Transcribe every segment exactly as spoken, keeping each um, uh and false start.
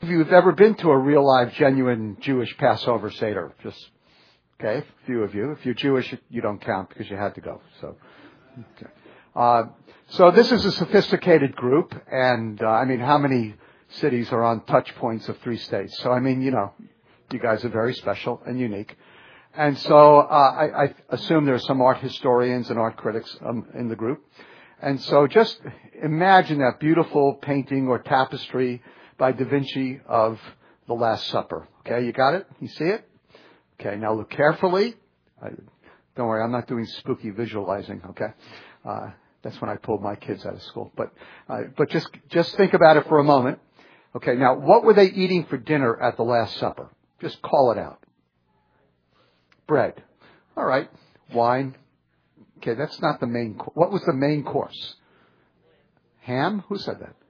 If you've ever been to a real live, genuine Jewish Passover Seder, just, okay, a few of you. If you're Jewish, you don't count because you had to go. So, okay. Uh, so this is a sophisticated group, and uh, I mean, how many cities are on touch points of three states? So, I mean, you know, you guys are very special and unique. And so uh, I, I assume there are some art historians and art critics um, in the group. And so just imagine that beautiful painting or tapestry by Da Vinci of the Last Supper. Okay, you got it? You see it? Okay, now look carefully. I, don't worry, I'm not doing spooky visualizing, okay? Uh, that's when I pulled my kids out of school. But uh, but just just think about it for a moment. Okay, now what were they eating for dinner at the Last Supper? Just call it out. Bread. All right. Wine. Okay, that's not the main course. What was the main course? Ham? Who said that?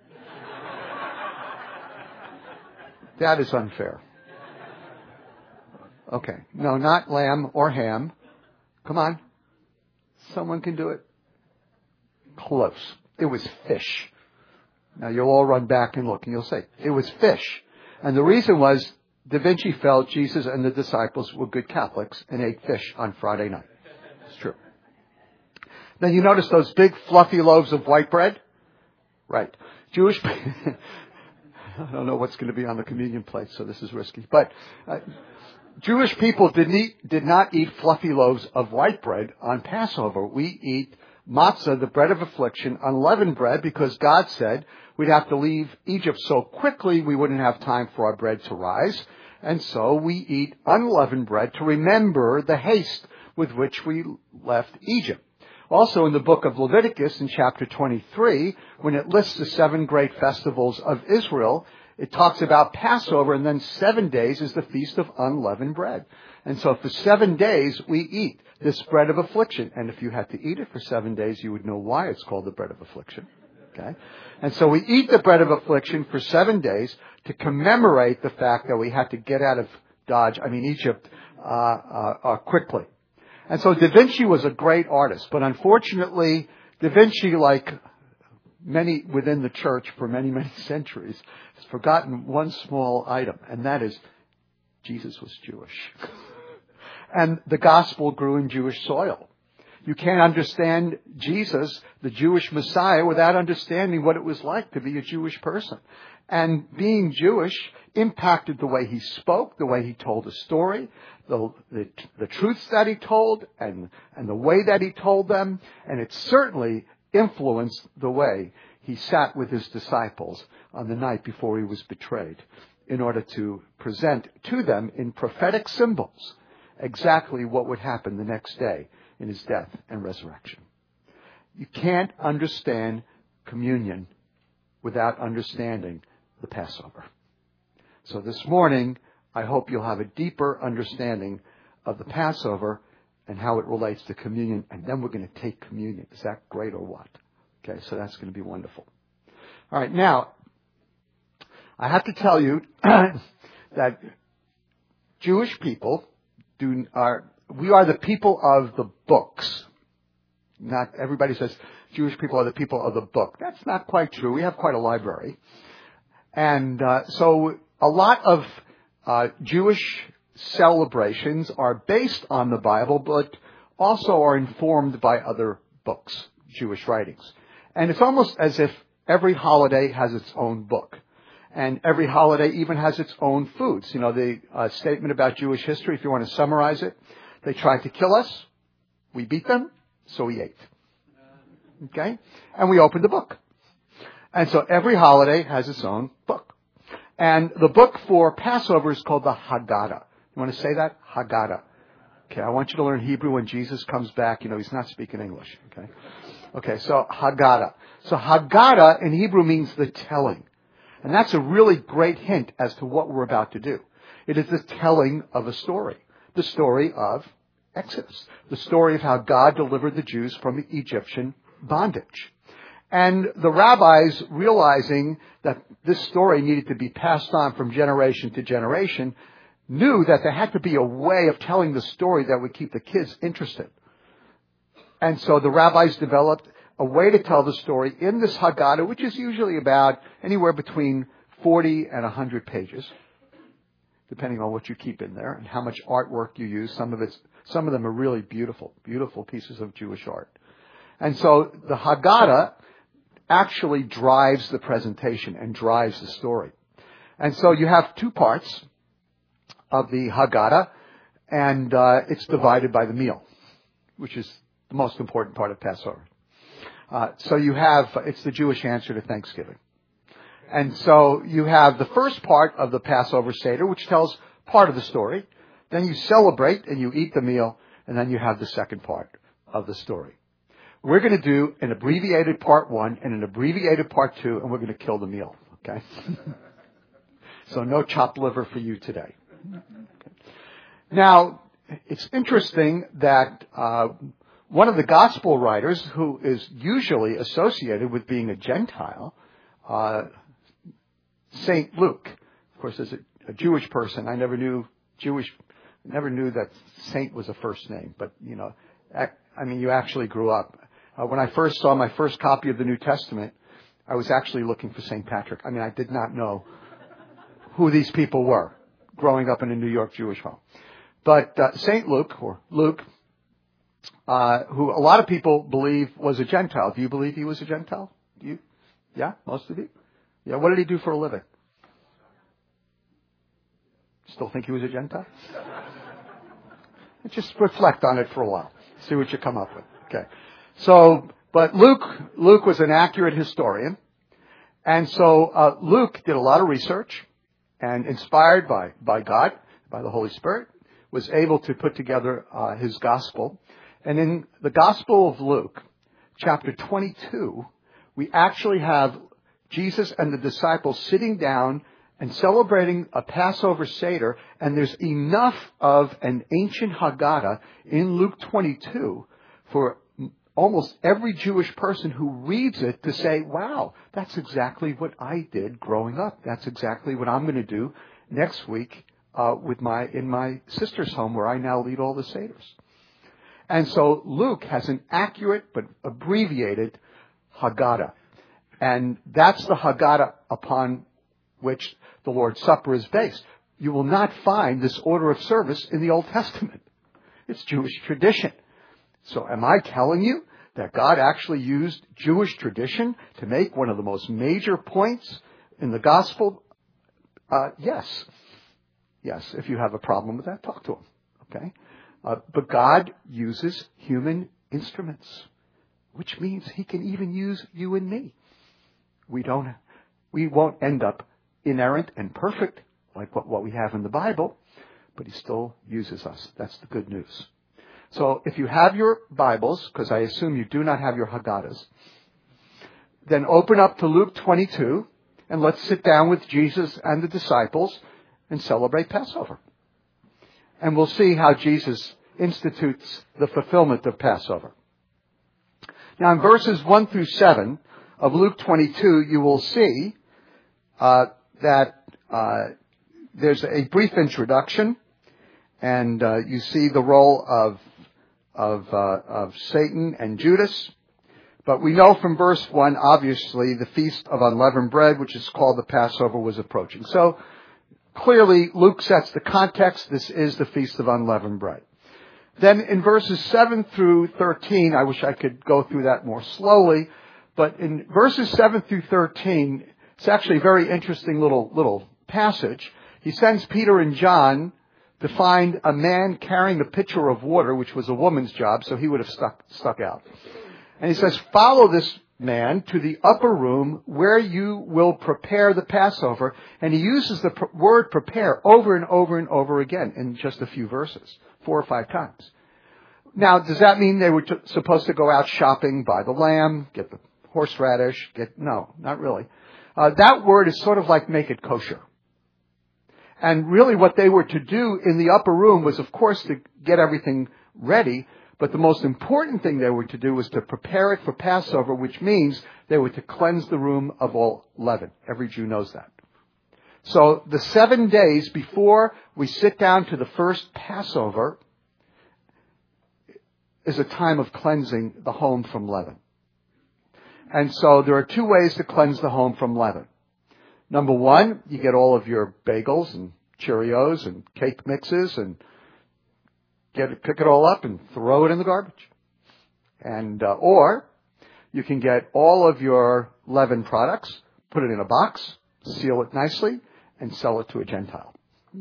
That is unfair. Okay. No, not lamb or ham. Come on. Someone can do it. Close. It was fish. Now you'll all run back and look and you'll say, it was fish. And the reason was Da Vinci felt Jesus and the disciples were good Catholics and ate fish on Friday night. It's true. Then you notice those big fluffy loaves of white bread? Right. Jewish I don't know what's going to be on the communion plate, so this is risky. But uh, Jewish people did, eat, did not eat fluffy loaves of white bread on Passover. We eat matzah, the bread of affliction, unleavened bread, because God said we'd have to leave Egypt so quickly we wouldn't have time for our bread to rise. And so we eat unleavened bread to remember the haste with which we left Egypt. Also in the book of Leviticus in chapter twenty-three, when it lists the seven great festivals of Israel, it talks about Passover, and then seven days is the Feast of Unleavened Bread. And so for seven days we eat this bread of affliction. And if you had to eat it for seven days, you would know why it's called the bread of affliction. Okay? And so we eat the bread of affliction for seven days to commemorate the fact that we had to get out of Dodge, I mean Egypt, uh, uh, uh quickly. And so Da Vinci was a great artist, but unfortunately, Da Vinci, like many within the church for many, many centuries, has forgotten one small item, and that is Jesus was Jewish. And the gospel grew in Jewish soil. You can't understand Jesus, the Jewish Messiah, without understanding what it was like to be a Jewish person. And being Jewish impacted the way he spoke, the way he told a story, the, the, the truths that he told, and, and the way that he told them. And it certainly influenced the way he sat with his disciples on the night before he was betrayed in order to present to them in prophetic symbols exactly what would happen the next day in his death and resurrection. You can't understand communion without understanding the Passover. So this morning, I hope you'll have a deeper understanding of the Passover and how it relates to communion, and then we're going to take communion. Is that great or what? Okay, so that's going to be wonderful. All right, now, I have to tell you that Jewish people do are we are the people of the books. Not everybody says Jewish people are the people of the book. That's not quite true. We have quite a library. And uh, so a lot of uh, Jewish celebrations are based on the Bible, but also are informed by other books, Jewish writings. And it's almost as if every holiday has its own book. And every holiday even has its own foods. You know, the uh, statement about Jewish history, if you want to summarize it, they tried to kill us. We beat them, so we ate. Okay? And we opened the book. And so every holiday has its own book. And the book for Passover is called the Haggadah. You want to say that? Haggadah. Okay, I want you to learn Hebrew when Jesus comes back. You know, he's not speaking English. Okay? Okay, so Haggadah. So Haggadah in Hebrew means the telling. And that's a really great hint as to what we're about to do. It is the telling of a story. The story of Exodus. The story of how God delivered the Jews from Egyptian bondage. And the rabbis, realizing that this story needed to be passed on from generation to generation, knew that there had to be a way of telling the story that would keep the kids interested. And so the rabbis developed a way to tell the story in this Haggadah, which is usually about anywhere between forty and one hundred pages, depending on what you keep in there and how much artwork you use. Some of it's, some of them are really beautiful, beautiful pieces of Jewish art. And so the Haggadah actually drives the presentation and drives the story. And so you have two parts of the Haggadah, and uh, it's divided by the meal, which is the most important part of Passover. Uh, so you have, it's the Jewish answer to Thanksgiving. And so you have the first part of the Passover Seder, which tells part of the story. Then you celebrate and you eat the meal, and then you have the second part of the story. We're going to do an abbreviated part one and an abbreviated part two, and we're going to kill the meal, okay? So no chopped liver for you today. Now, it's interesting that uh, one of the gospel writers, who is usually associated with being a Gentile, uh, Saint Luke, of course, as a, a Jewish person, I never knew Jewish, never knew that Saint was a first name, but, you know, I mean, you actually grew up. Uh, when I first saw my first copy of the New Testament, I was actually looking for Saint Patrick. I mean, I did not know who these people were growing up in a New York Jewish home. But uh, Saint Luke, or Luke, uh, who a lot of people believe was a Gentile. Do you believe he was a Gentile? Do you? Yeah, most of you? Yeah, what did he do for a living? Still think he was a Gentile? Just reflect on it for a while. See what you come up with. Okay. So, but Luke, Luke was an accurate historian. And so, uh, Luke did a lot of research, and inspired by, by God, by the Holy Spirit, was able to put together, uh, his gospel. And in the Gospel of Luke, chapter twenty-two, we actually have Jesus and the disciples sitting down and celebrating a Passover Seder, and there's enough of an ancient Haggadah in Luke twenty-two for almost every Jewish person who reads it to say, wow, that's exactly what I did growing up. That's exactly what I'm going to do next week uh, with my in my sister's home, where I now lead all the Seders. And so Luke has an accurate but abbreviated Haggadah. And that's the Haggadah upon which the Lord's Supper is based. You will not find this order of service in the Old Testament. It's Jewish tradition. So am I telling you that God actually used Jewish tradition to make one of the most major points in the gospel? Uh, yes. Yes, if you have a problem with that, talk to him. Okay? Uh, but God uses human instruments, which means he can even use you and me. We don't, we won't end up inerrant and perfect like what, what we have in the Bible, but he still uses us. That's the good news. So if you have your Bibles, because I assume you do not have your Haggadahs, then open up to Luke twenty-two, and let's sit down with Jesus and the disciples and celebrate Passover. And we'll see how Jesus institutes the fulfillment of Passover. Now in verses one through seven of Luke twenty-two, you will see uh, that uh, there's a brief introduction, and uh, you see the role of of uh, of Satan and Judas. But we know from verse one, obviously, the Feast of Unleavened Bread, which is called the Passover, was approaching. So clearly, Luke sets the context. This is the Feast of Unleavened Bread. Then in verses seven through thirteen, I wish I could go through that more slowly, but in verses seven through thirteen, it's actually a very interesting little little passage. He sends Peter and John to find a man carrying a pitcher of water, which was a woman's job, so he would have stuck stuck out. And he says, follow this man to the upper room where you will prepare the Passover. And he uses the pr- word prepare over and over and over again in just a few verses, four or five times. Now, does that mean they were t- supposed to go out shopping, buy the lamb, get the horseradish, get, no, not really. Uh, that word is sort of like make it kosher. And really what they were to do in the upper room was, of course, to get everything ready. But the most important thing they were to do was to prepare it for Passover, which means they were to cleanse the room of all leaven. Every Jew knows that. So the seven days before we sit down to the first Passover is a time of cleansing the home from leaven. And so there are two ways to cleanse the home from leaven. Number one, you get all of your bagels and Cheerios and cake mixes and get it, pick it all up and throw it in the garbage. And uh, or you can get all of your leaven products, put it in a box, seal it nicely, and sell it to a Gentile.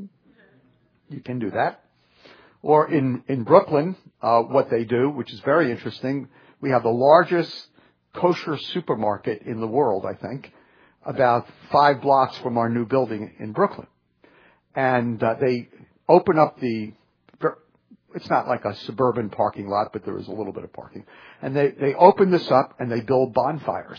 You can do that. Or in, in Brooklyn, uh, what they do, which is very interesting, we have the largest kosher supermarket in the world, I think, about five blocks from our new building in Brooklyn. And uh, they open up the, it's not like a suburban parking lot, but there is a little bit of parking. And they, they open this up and they build bonfires.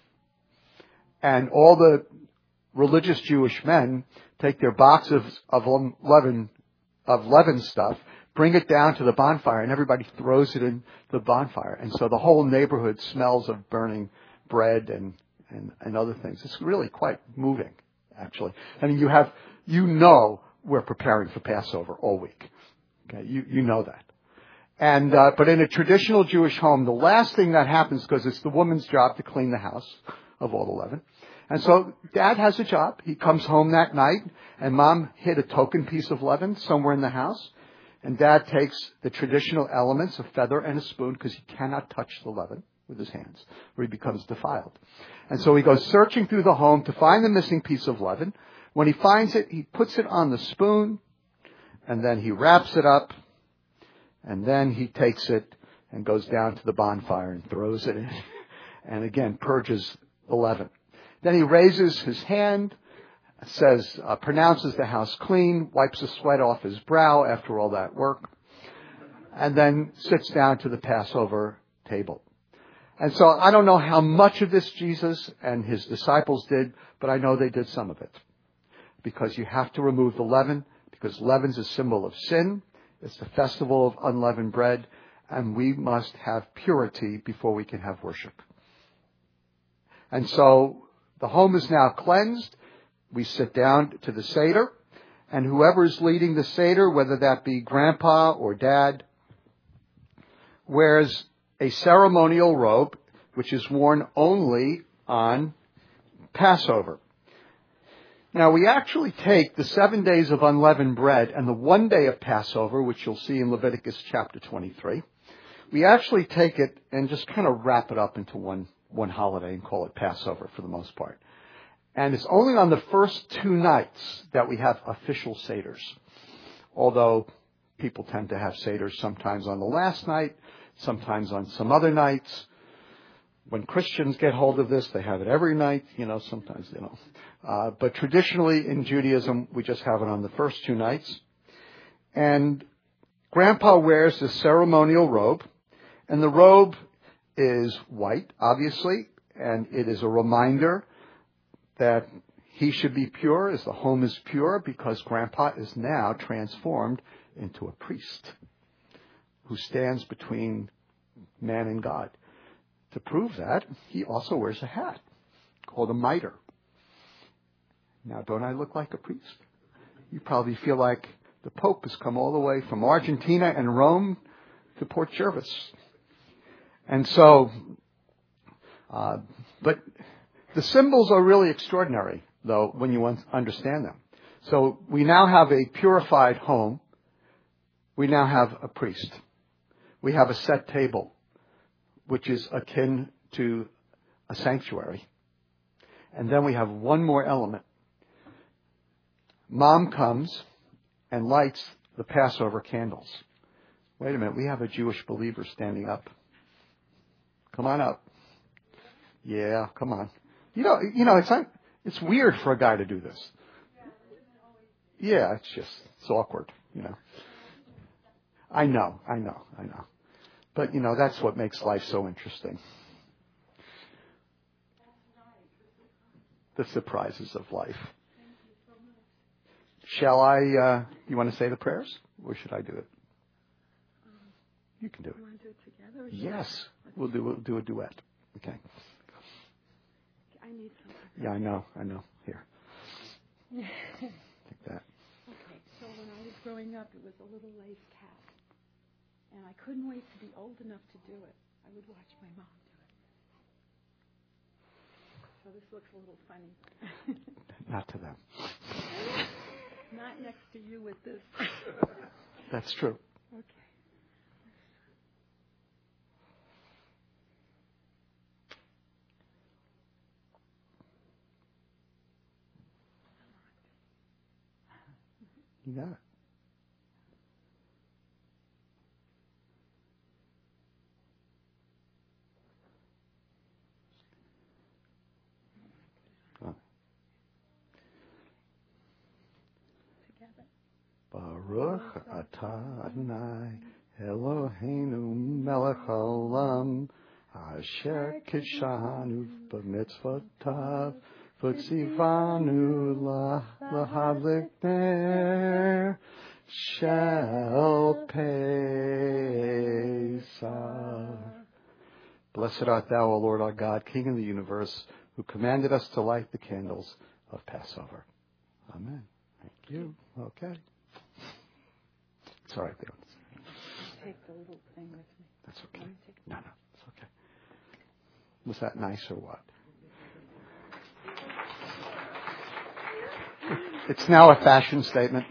And all the religious Jewish men take their boxes of leaven, of leaven stuff, bring it down to the bonfire, and everybody throws it in the bonfire. And so the whole neighborhood smells of burning bread and, and, and other things. It's really quite moving, actually. I mean, you have, you know we're preparing for Passover all week. Okay, you, you know that. And, uh, but in a traditional Jewish home, the last thing that happens, because it's the woman's job to clean the house of all the leaven. And so Dad has a job. He comes home that night, and Mom hid a token piece of leaven somewhere in the house. And Dad takes the traditional elements, a feather and a spoon, because he cannot touch the leaven with his hands, or he becomes defiled. And so he goes searching through the home to find the missing piece of leaven. When he finds it, he puts it on the spoon, and then he wraps it up, and then he takes it and goes down to the bonfire and throws it in, and again purges the leaven. Then he raises his hand, says, uh, pronounces the house clean, wipes the sweat off his brow after all that work, and then sits down to the Passover table. And so I don't know how much of this Jesus and his disciples did, but I know they did some of it. Because you have to remove the leaven, because leaven's a symbol of sin. It's the festival of unleavened bread, and we must have purity before we can have worship. And so the home is now cleansed. We sit down to the Seder, and whoever is leading the Seder, whether that be Grandpa or Dad, wears a ceremonial robe, which is worn only on Passover. Now, we actually take the seven days of unleavened bread and the one day of Passover, which you'll see in Leviticus chapter twenty-three. We actually take it and just kind of wrap it up into one, one holiday and call it Passover for the most part. And it's only on the first two nights that we have official Seders. Although people tend to have Seders sometimes on the last night, sometimes on some other nights. When Christians get hold of this, they have it every night. You know, sometimes they don't. Uh, but traditionally in Judaism, we just have it on the first two nights. And Grandpa wears this ceremonial robe. And the robe is white, obviously. And it is a reminder that he should be pure as the home is pure, because Grandpa is now transformed into a priest who stands between man and God. To prove that, he also wears a hat called a mitre. Now, don't I look like a priest? You probably feel like the Pope has come all the way from Argentina and Rome to Port Jervis. And so, uh, but the symbols are really extraordinary, though, when you understand them. So we now have a purified home. We now have a priest. We have a set table, which is akin to a sanctuary. And then we have one more element. Mom comes and lights the Passover candles. Wait a minute, we have a Jewish believer standing up. Come on up. Yeah, come on. You know, you know, it's not, it's weird for a guy to do this. Yeah, it's just, it's awkward, you know. I know, I know, I know. But, you know, that's what makes life so interesting. The surprises of life. Shall I, uh, you want to say the prayers? Or should I do it? You can do it. You want to do it together? Yes. We'll do, we'll do a duet. Okay. I need something. Yeah, I know, I know. Here. Take that. Okay, so when I was growing up, it was a little lace cap. And I couldn't wait to be old enough to do it. I would watch my mom do so this looks a little funny. Not to them. Not next to you with this. That's true. Okay. You got it. Baruch atah Adonai Eloheinu melech haolam asher kidshanu b'mitzvotav v'tzivanu lahadlik ner shel Pesach. Blessed art thou, O Lord our God, King of the universe, who commanded us to light the candles of Passover. Amen. Thank you. Okay. It's all right, Leon. Take the little thing with me. That's okay. No, no, it's okay. Was that nice or what? It's now a fashion statement.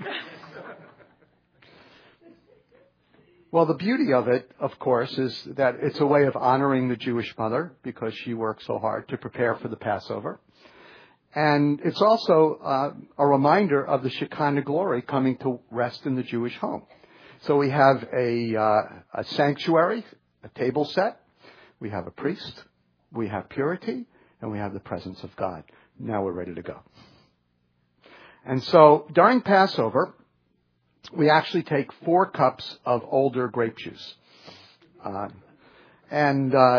Well, the beauty of it, of course, is that it's a way of honoring the Jewish mother because she worked so hard to prepare for the Passover. And it's also uh, a reminder of the Shekinah glory coming to rest in the Jewish home. So we have a, uh, a sanctuary, a table set, we have a priest, we have purity, and we have the presence of God. Now we're ready to go. And so during Passover, we actually take four cups of older grape juice. Uh, and uh,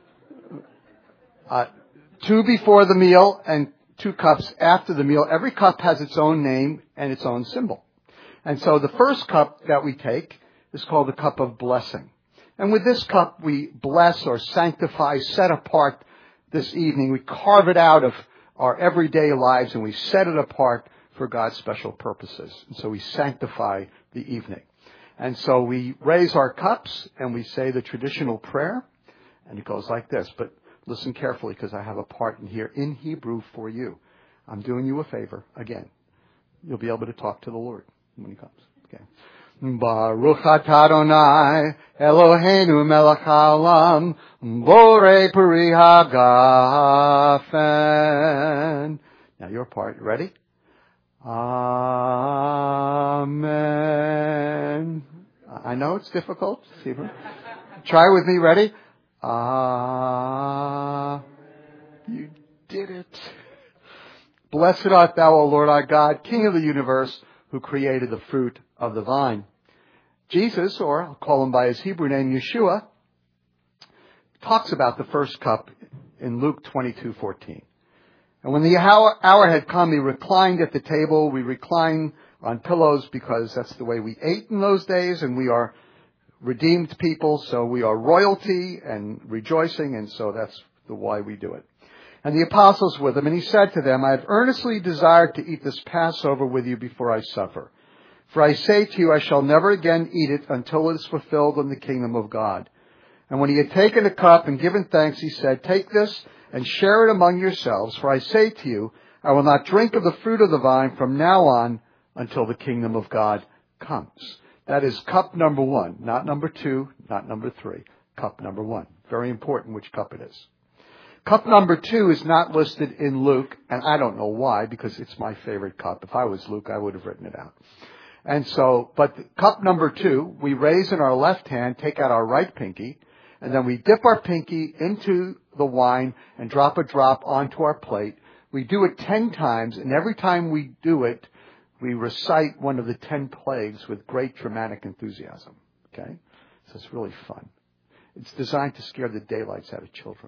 uh, two before the meal and two cups after the meal. Every cup has its own name and its own symbol. And so the first cup that we take is called the cup of blessing. And with this cup, we bless or sanctify, set apart this evening. We carve it out of our everyday lives and we set it apart for God's special purposes. And so we sanctify the evening. And so we raise our cups and we say the traditional prayer. And it goes like this. But listen carefully because I have a part in here in Hebrew for you. I'm doing you a favor again. You'll be able to talk to the Lord when he comes. Okay. Baruch atah Adonai Eloheinu melech haolam borei peri hagafen. Now your part. Ready? Amen. I know it's difficult. Try with me. Ready? Ah. You did it. Blessed art thou, O Lord our God, King of the universe, who created the fruit of the vine. Jesus, or I'll call him by his Hebrew name, Yeshua, talks about the first cup in Luke twenty-two fourteen. And when the hour, hour had come, he reclined at the table. We recline on pillows because that's the way we ate in those days, and we are redeemed people, so we are royalty and rejoicing, and so that's the why we do it. And the apostles with him, and he said to them, I have earnestly desired to eat this Passover with you before I suffer. For I say to you, I shall never again eat it until it is fulfilled in the kingdom of God. And when he had taken a cup and given thanks, he said, take this and share it among yourselves. For I say to you, I will not drink of the fruit of the vine from now on until the kingdom of God comes. That is cup number one, not number two, not number three. Cup number one. Very important which cup it is. Cup number two is not listed in Luke, and I don't know why, because it's my favorite cup. If I was Luke, I would have written it out. And so, but cup number two, we raise in our left hand, take out our right pinky, and then we dip our pinky into the wine and drop a drop onto our plate. We do it ten times, and every time we do it, we recite one of the ten plagues with great dramatic enthusiasm. Okay? So it's really fun. It's designed to scare the daylights out of children.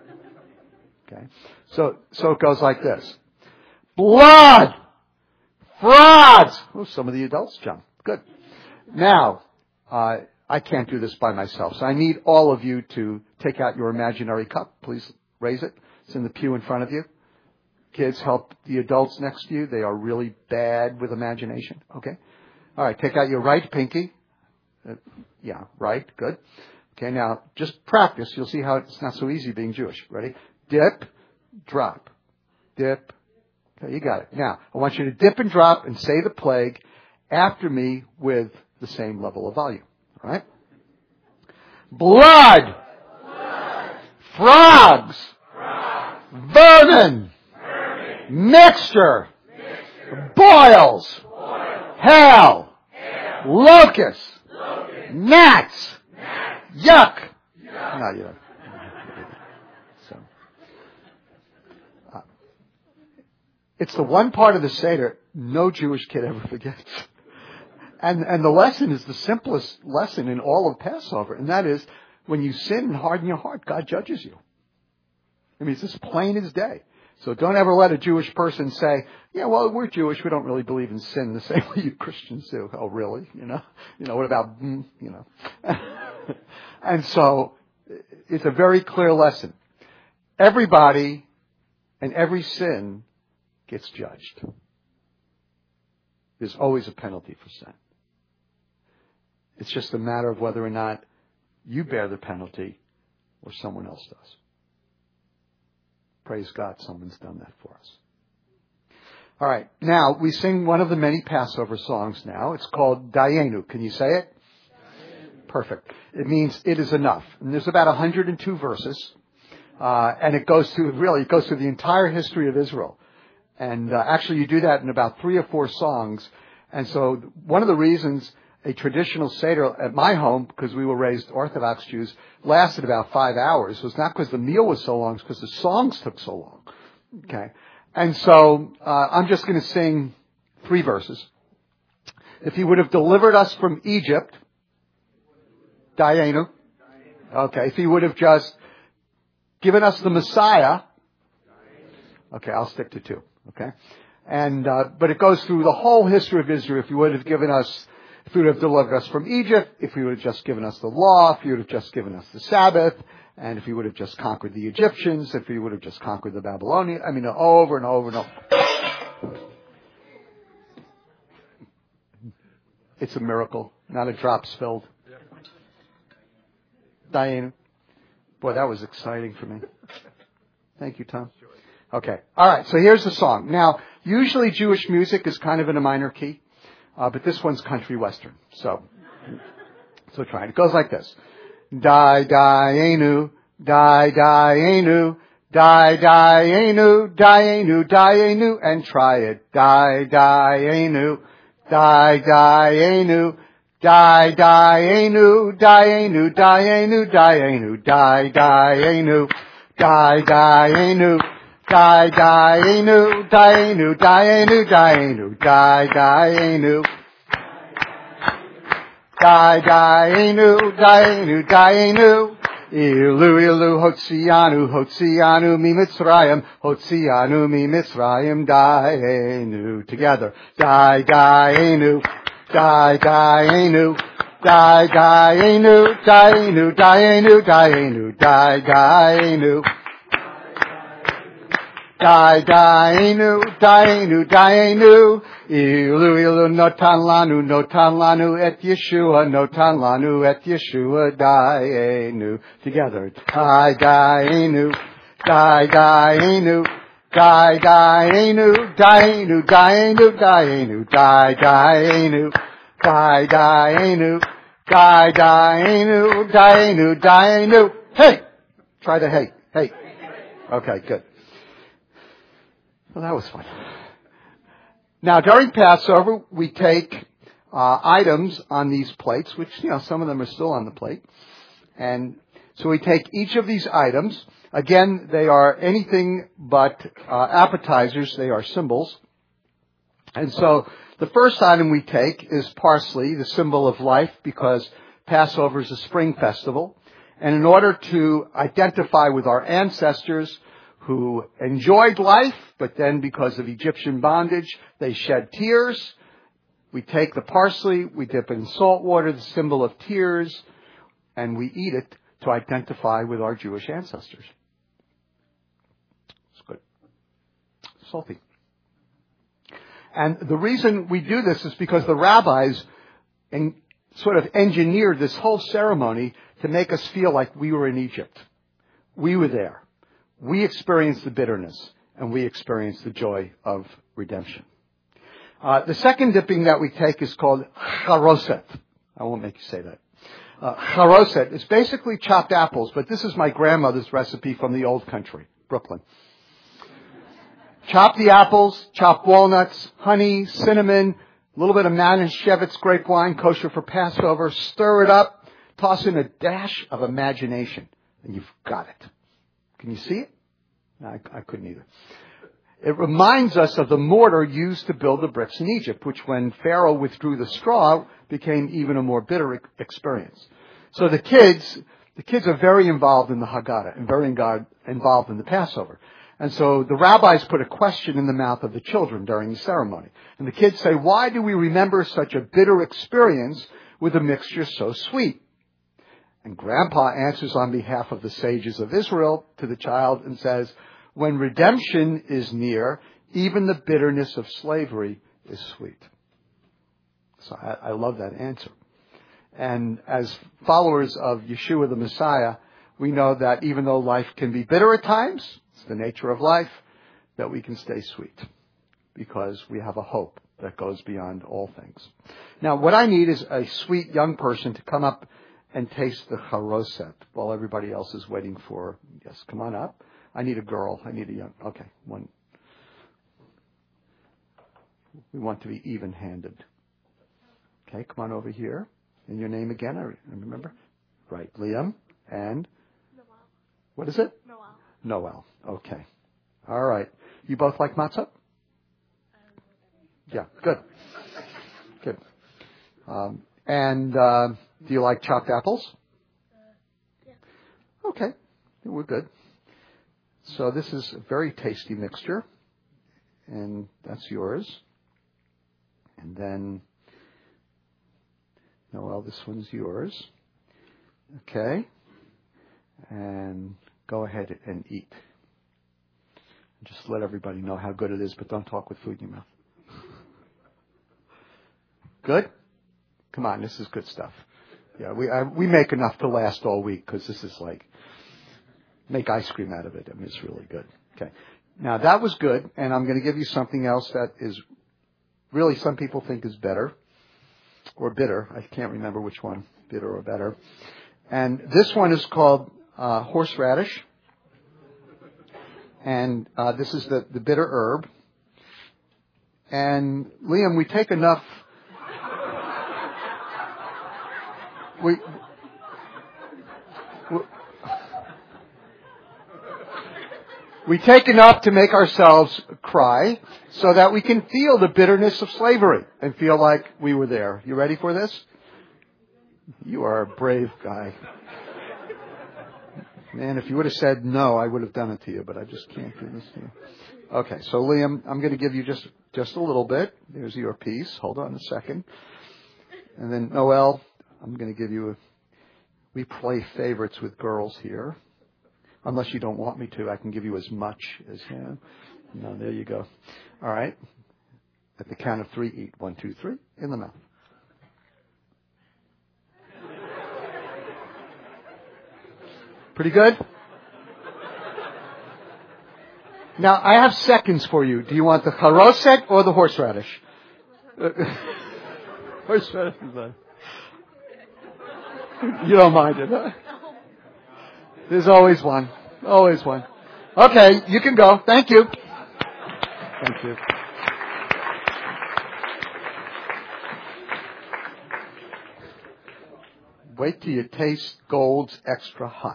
Okay? So, so it goes like this. Blood! Frauds! Oh, some of the adults jump. Good. Now, uh, I can't do this by myself, so I need all of you to take out your imaginary cup. Please raise it. It's in the pew in front of you. Kids, help the adults next to you. They are really bad with imagination. Okay? All right, take out your right pinky. Uh, yeah, right. Good. Okay, now just practice. You'll see how it's not so easy being Jewish. Ready? Dip, drop. dip. Okay, you got it. Now, I want you to dip and drop and say the plague after me with the same level of volume. All right? Blood. Blood. Frogs. Frogs. Vermin. Vermin. Mixture. Mixture. Boils. Boils. Hail. Hail. Locusts. Locusts. Gnats. Gnats. Yuck. Yuck. Not yet. So, uh, it's the one part of the Seder no Jewish kid ever forgets. And, and the lesson is the simplest lesson in all of Passover, and that is, when you sin and harden your heart, God judges you. I mean, it's as plain as day. So don't ever let a Jewish person say, yeah, well, we're Jewish, we don't really believe in sin the same way you Christians do. Oh, really? You know? You know, what about, mm, you know? And so, it's a very clear lesson. Everybody and every sin gets judged. There's always a penalty for sin. It's just a matter of whether or not you bear the penalty or someone else does. Praise God, someone's done that for us. All right, now we sing one of the many Passover songs now. It's called Dayenu. Can you say it? Dayenu. Perfect. It means it is enough. And there's about one hundred two verses. Uh, and it goes through, really, it goes through the entire history of Israel. And uh, actually you do that in about three or four songs. And so one of the reasons a traditional Seder at my home, because we were raised Orthodox Jews, lasted about five hours was not because the meal was so long, it's because the songs took so long. Okay? And so uh, I'm just going to sing three verses. If he would have delivered us from Egypt, Dayenu. Okay, if he would have just given us the Messiah, okay, I'll stick to two. Okay? And, uh, but it goes through the whole history of Israel. If he would have given us, if he would have delivered us from Egypt, if he would have just given us the law, if he would have just given us the Sabbath, and if he would have just conquered the Egyptians, if he would have just conquered the Babylonians, I mean, over and over and over. It's a miracle, not a drop spilled. Diane. Boy, that was exciting for me. Thank you, Tom. Okay. All right. So here's the song. Now, usually Jewish music is kind of in a minor key, uh, but this one's country western. So, so try it. It goes like this. Die, Dayenu, die, Dayenu, die, Dayenu, Dayenu, Dayenu, and try it. Die, Dayenu, die, Dayenu, die, Dayenu, Dayenu, Dayenu, Dayenu, die, Dayenu, die, Dayenu. Die, Dayenu, Dayenu, Dayenu, Dayenu, die, Dayenu. Die, Dayenu, Dayenu, Dayenu. Ilu, ilu, Hotzianu, Hotzianu, mi Mitzrayim, Hotzianu, mi Mitzrayim, Dayenu. Together. Die, Dayenu, die, Dayenu. Die, Dayenu, Dayenu, Dayenu, Dayenu, die, Dayenu. Die, Dayenu, Dayenu, Dayenu, Ilu, ilu, notan lanu, notan lanu, et Yeshua, notan lanu, et Yeshua, Dayenu. Together. Die, Dayenu, die, Dayenu, die, Dayenu, Dayenu, Dayenu, Dayenu, die, Dayenu, die, Dayenu, die, Dayenu, Dayenu, Dayenu. Hey! Try the hey, hey. Okay, good. Well, that was fun. Now, during Passover, we take uh, items on these plates, which, you know, some of them are still on the plate. And so we take each of these items. Again, they are anything but uh, appetizers. They are symbols. And so the first item we take is parsley, the symbol of life, because Passover is a spring festival. And in order to identify with our ancestors who enjoyed life, but then because of Egyptian bondage, they shed tears. We take the parsley, we dip it in salt water, the symbol of tears, and we eat it to identify with our Jewish ancestors. It's good. Salty. And the reason we do this is because the rabbis en- sort of engineered this whole ceremony to make us feel like we were in Egypt. We were there. We experienced the bitterness, and we experience the joy of redemption. Uh, the second dipping that we take is called charoset. I won't make you say that. Uh, charoset is basically chopped apples, but this is my grandmother's recipe from the old country, Brooklyn. Chop the apples, chop walnuts, honey, cinnamon, a little bit of Manischewitz grape wine, kosher for Passover. Stir it up, toss in a dash of imagination, and you've got it. Can you see it? No, I, I couldn't either. It reminds us of the mortar used to build the bricks in Egypt, which when Pharaoh withdrew the straw, became even a more bitter experience. So the kids, the kids are very involved in the Haggadah and very involved in the Passover. And so the rabbis put a question in the mouth of the children during the ceremony. And the kids say, why do we remember such a bitter experience with a mixture so sweet? And Grandpa answers on behalf of the sages of Israel to the child and says, when redemption is near, even the bitterness of slavery is sweet. So I, I love that answer. And as followers of Yeshua the Messiah, we know that even though life can be bitter at times, it's the nature of life, that we can stay sweet because we have a hope that goes beyond all things. Now, what I need is a sweet young person to come up and taste the charoset while everybody else is waiting for, yes, come on up. I need a girl. I need a young, okay, one. We want to be even-handed. Okay, come on over here. And your name again, I remember? Right, Liam. And? Noel. What is it? Noel. Noel. Okay. All right. You both like matzah? Yeah, good. Good. Um, and uh, do you like chopped apples? Uh, yeah. Okay. We're good. So this is a very tasty mixture. And that's yours. And then, Noel, this one's yours. Okay. And go ahead and eat. Just let everybody know how good it is, but don't talk with food in your mouth. Good? Come on, this is good stuff. Yeah, we I, we make enough to last all week because this is like, make ice cream out of it. I mean, it's really good. Okay. Now, that was good, and I'm going to give you something else that is really some people think is better or bitter. I can't remember which one, bitter or better. And this one is called uh, horseradish. And uh, this is the, the bitter herb. And, Liam, we take enough... We... we We take enough to make ourselves cry so that we can feel the bitterness of slavery and feel like we were there. You ready for this? You are a brave guy. Man, if you would have said no, I would have done it to you, but I just can't do this to you. Okay, so Liam, I'm going to give you just, just a little bit. There's your piece. Hold on a second. And then Noel, I'm going to give you a... We play favorites with girls here. Unless you don't want me to, I can give you as much as him. No, there you go. All right. At the count of three, eat. One, two, three. In the mouth. Pretty good? Now, I have seconds for you. Do you want the charoset or the horseradish? Horseradish is fine. You don't mind it, huh? There's always one. Always one. Okay, you can go. Thank you. Thank you. Wait till you taste Gold's Extra Hot.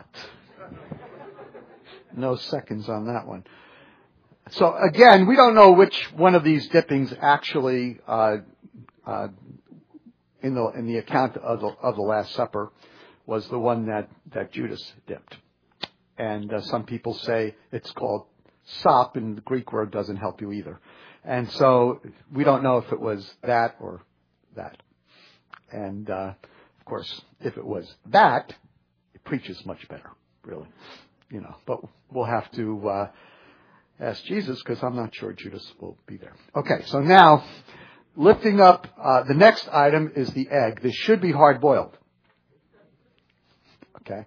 No seconds on that one. So again, we don't know which one of these dippings actually, uh, uh, in the in the account of the, of the Last Supper, was the one that, that Judas dipped. And uh, some people say it's called sop, and the Greek word doesn't help you either. And so we don't know if it was that or that. And, uh, of course, if it was that, it preaches much better, really. You know, but we'll have to uh, ask Jesus because I'm not sure Judas will be there. Okay, so now, lifting up, uh, the next item is the egg. This should be hard-boiled. Okay.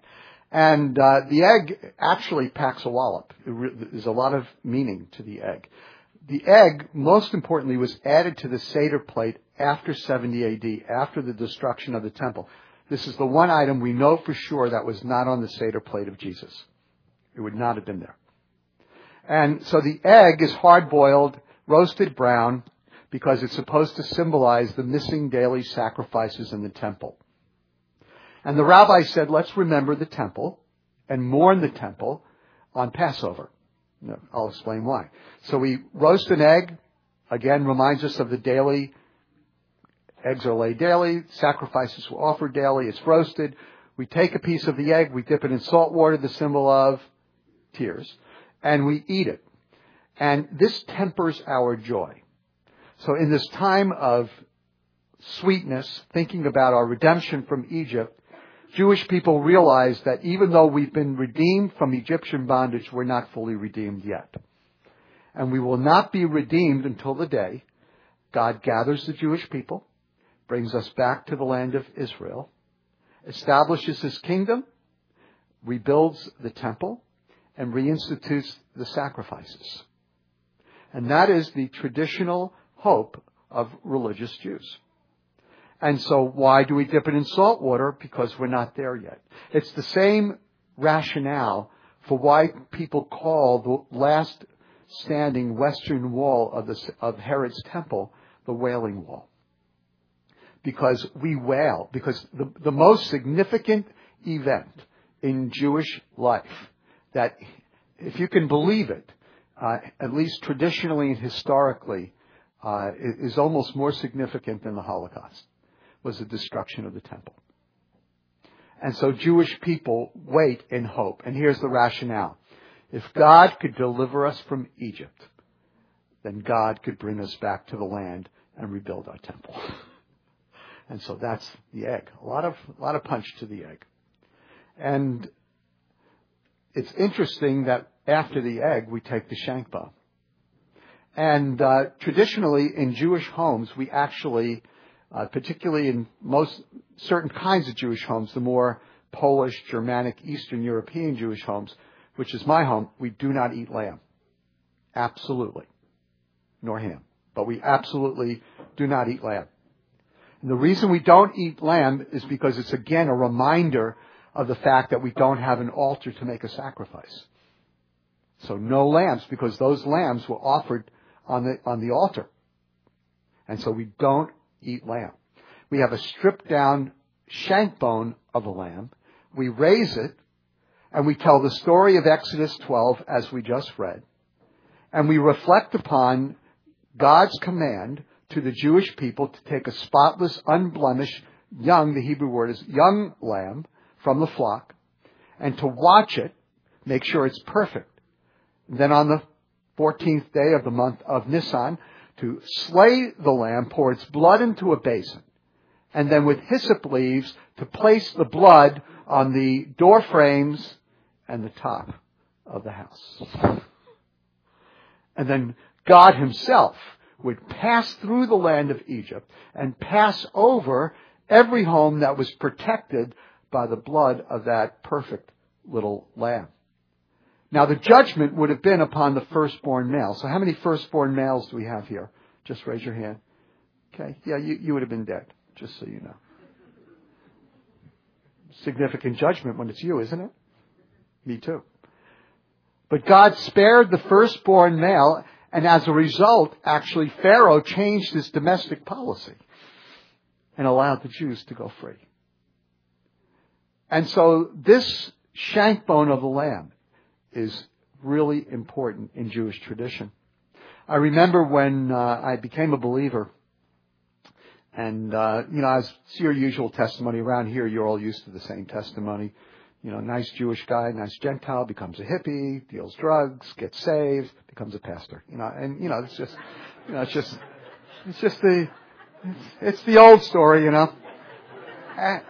And uh, the egg actually packs a wallop. There's a lot of meaning to the egg. The egg, most importantly, was added to the Seder plate after seventy A D, after the destruction of the temple. This is the one item we know for sure that was not on the Seder plate of Jesus. It would not have been there. And so the egg is hard-boiled, roasted brown, because it's supposed to symbolize the missing daily sacrifices in the temple. And the rabbi said, let's remember the temple and mourn the temple on Passover. I'll explain why. So we roast an egg, again, reminds us of the daily, eggs are laid daily, sacrifices were offered daily, it's roasted. We take a piece of the egg, we dip it in salt water, the symbol of tears, and we eat it. And this tempers our joy. So in this time of sweetness, thinking about our redemption from Egypt, Jewish people realize that even though we've been redeemed from Egyptian bondage, we're not fully redeemed yet. And we will not be redeemed until the day God gathers the Jewish people, brings us back to the land of Israel, establishes His kingdom, rebuilds the temple, and reinstitutes the sacrifices. And that is the traditional hope of religious Jews. And so why do we dip it in salt water? Because we're not there yet. It's the same rationale for why people call the last standing western wall of, the, of Herod's temple the Wailing Wall. Because we wail. Because the, the most significant event in Jewish life, that if you can believe it, uh, at least traditionally and historically, uh, is almost more significant than the Holocaust, was the destruction of the temple. And so Jewish people wait in hope. And here's the rationale. If God could deliver us from Egypt, then God could bring us back to the land and rebuild our temple. And so that's the egg. A lot of, a lot of punch to the egg. And it's interesting that after the egg, we take the shank bone. And uh, traditionally in Jewish homes, we actually, uh, particularly in most certain kinds of Jewish homes, the more Polish, Germanic, Eastern European Jewish homes, which is my home, we do not eat lamb. Absolutely. Nor ham. But we absolutely do not eat lamb. And the reason we don't eat lamb is because it's, again, a reminder of the fact that we don't have an altar to make a sacrifice. So no lambs, because those lambs were offered on the on the altar. And so we don't eat lamb. We have a stripped down shank bone of a lamb. We raise it, and we tell the story of Exodus twelve as we just read. And we reflect upon God's command to the Jewish people to take a spotless, unblemished, young, the Hebrew word is young lamb from the flock, and to watch it, make sure it's perfect. And then on the fourteenth day of the month of Nisan, to slay the lamb, pour its blood into a basin, and then with hyssop leaves to place the blood on the door frames and the top of the house. And then God Himself would pass through the land of Egypt and pass over every home that was protected by the blood of that perfect little lamb. Now, the judgment would have been upon the firstborn male. So how many firstborn males do we have here? Just raise your hand. Okay. Yeah, you, you would have been dead, just so you know. Significant judgment when it's you, isn't it? Me too. But God spared the firstborn male, and as a result, actually, Pharaoh changed his domestic policy and allowed the Jews to go free. And so this shank bone of the lamb is really important in Jewish tradition. I remember when uh, I became a believer, and, uh, you know, as it's your usual testimony around here, you're all used to the same testimony. You know, nice Jewish guy, nice Gentile, becomes a hippie, deals drugs, gets saved, becomes a pastor. You know, and, you know, it's just, you know, it's just, it's just the, it's, it's the old story, you know. And,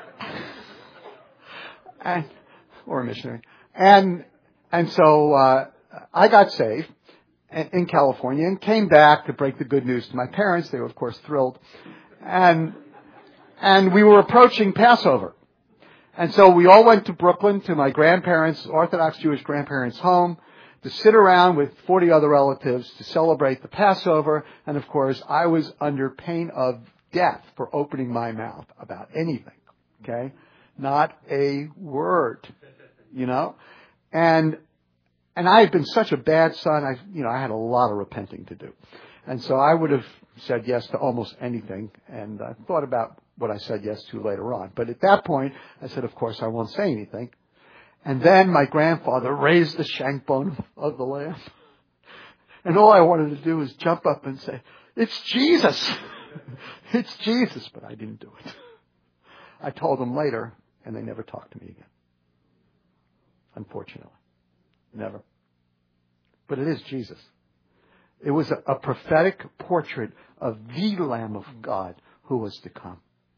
and, or a missionary. And, and so, uh, I got saved in California and came back to break the good news to my parents. They were, of course, thrilled. And, and we were approaching Passover. And so we all went to Brooklyn to my grandparents, Orthodox Jewish grandparents' home, to sit around with forty other relatives to celebrate the Passover. And of course, I was under pain of death for opening my mouth about anything. Okay? Not a word. You know? And, and I had been such a bad son, I, you know, I had a lot of repenting to do. And so I would have said yes to almost anything, and I thought about what I said yes to later on. But at that point, I said, of course, I won't say anything. And then my grandfather raised the shank bone of the lamb. And all I wanted to do was jump up and say, it's Jesus. It's Jesus. But I didn't do it. I told them later, and they never talked to me again. Unfortunately. Never. But it is Jesus. It was a, a prophetic portrait of the Lamb of God who was to come.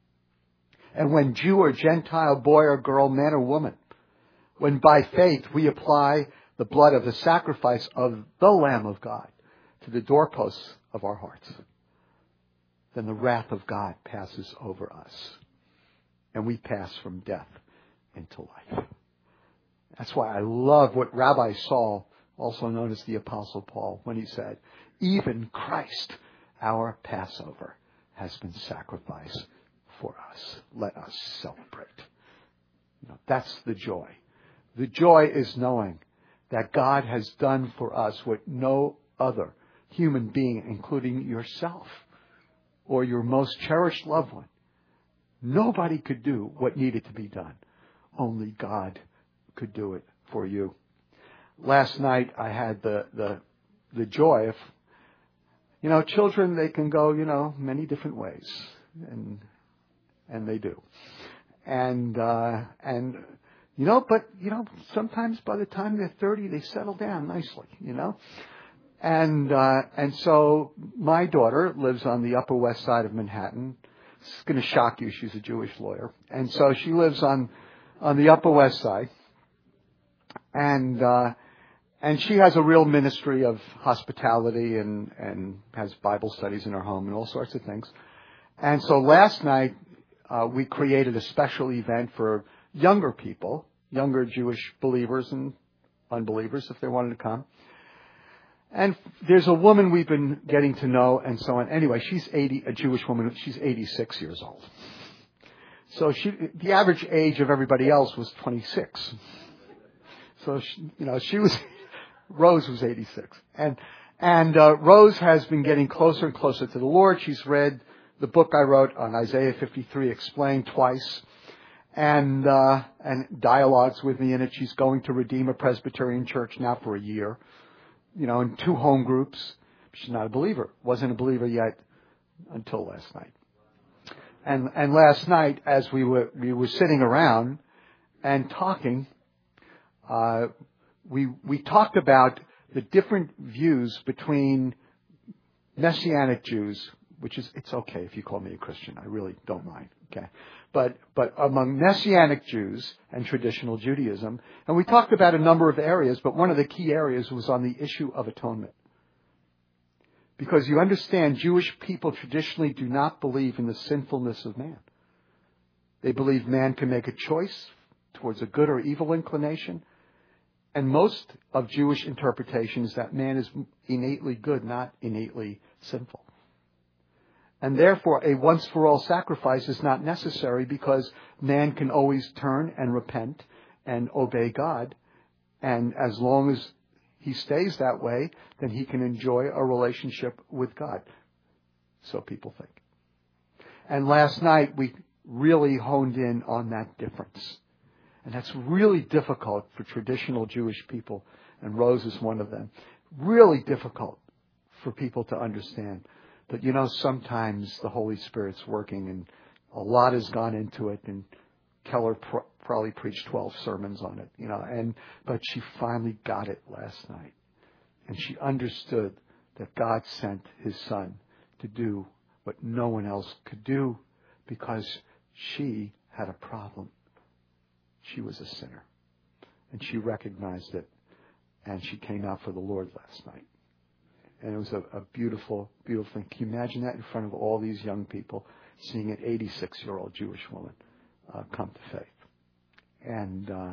And when Jew or Gentile, boy or girl, man or woman, when by faith we apply the blood of the sacrifice of the Lamb of God to the doorposts of our hearts, then the wrath of God passes over us. And we pass from death into life. That's why I love what Rabbi Saul, also known as the Apostle Paul, when he said, even Christ, our Passover, has been sacrificed for us. Let us celebrate. You know, that's the joy. The joy is knowing that God has done for us what no other human being, including yourself or your most cherished loved one, nobody could do what needed to be done. Only God could do it for you. Last night I had the, the, the joy of, you know, children, they can go, you know, many different ways. And, and they do. And, uh, and, you know, but, you know, sometimes by the time they're thirty, they settle down nicely, you know. And, uh, and so my daughter lives on the Upper West Side of Manhattan. It's going to shock you. She's a Jewish lawyer. And so she lives on, on the Upper West Side. And, uh, and she has a real ministry of hospitality and, and has Bible studies in her home and all sorts of things. And so last night, uh, we created a special event for younger people, younger Jewish believers and unbelievers, if they wanted to come. And there's a woman we've been getting to know and so on. Anyway, she's eighty, a Jewish woman. She's eighty-six years old. So she, the average age of everybody else was twenty-six. So, she, you know, she was, Rose was eighty-six. And, and, uh, Rose has been getting closer and closer to the Lord. She's read the book I wrote on Isaiah fifty-three, Explained, twice. And, uh, and dialogues with me in it. She's going to Redeemer Presbyterian Church now for a year. You know, in two home groups. She's not a believer. Wasn't a believer yet until last night. And, and last night, as we were, we were sitting around and talking, Uh, we we talked about the different views between Messianic Jews, which is, it's okay if you call me a Christian. I really don't mind. Okay. But, but among Messianic Jews and traditional Judaism, and we talked about a number of areas, but one of the key areas was on the issue of atonement. Because you understand, Jewish people traditionally do not believe in the sinfulness of man. They believe man can make a choice towards a good or evil inclination. And most of Jewish interpretation is that man is innately good, not innately sinful. And therefore, a once-for-all sacrifice is not necessary because man can always turn and repent and obey God. And as long as he stays that way, then he can enjoy a relationship with God. So people think. And last night, we really honed in on that difference. And that's really difficult for traditional Jewish people, and Rose is one of them. Really difficult for people to understand. But, you know, sometimes the Holy Spirit's working, and a lot has gone into it, and Keller pr- probably preached twelve sermons on it, you know, and but she finally got it last night. And she understood that God sent His Son to do what no one else could do because she had a problem. She was a sinner. And she recognized it. And she came out for the Lord last night. And it was a, a beautiful, beautiful thing. Can you imagine that in front of all these young people, seeing an eighty-six-year-old Jewish woman uh, come to faith? And uh,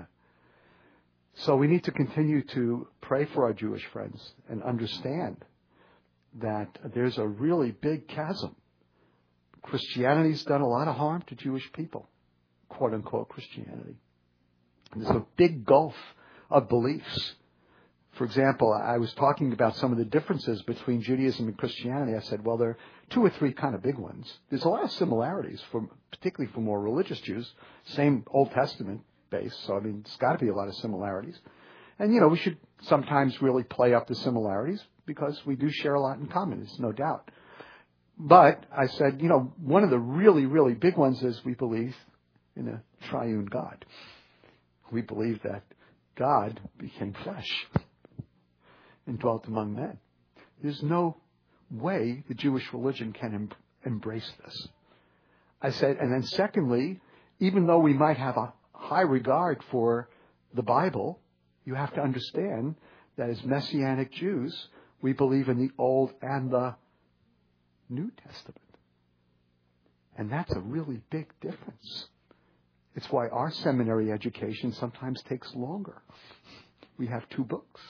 so we need to continue to pray for our Jewish friends and understand that there's a really big chasm. Christianity's done a lot of harm to Jewish people, quote unquote Christianity. And there's a big gulf of beliefs. For example, I was talking about some of the differences between Judaism and Christianity. I said, well, there are two or three kind of big ones. There's a lot of similarities, for, particularly for more religious Jews. Same Old Testament base, so I mean, there's got to be a lot of similarities. And, you know, we should sometimes really play up the similarities because we do share a lot in common, there's no doubt. But I said, you know, one of the really, really big ones is we believe in a triune God. We believe that God became flesh and dwelt among men. There's no way the Jewish religion can em- embrace this. I said, and then secondly, even though we might have a high regard for the Bible, you have to understand that as Messianic Jews, we believe in the Old and the New Testament. And that's a really big difference. It's why our seminary education sometimes takes longer. We have two books.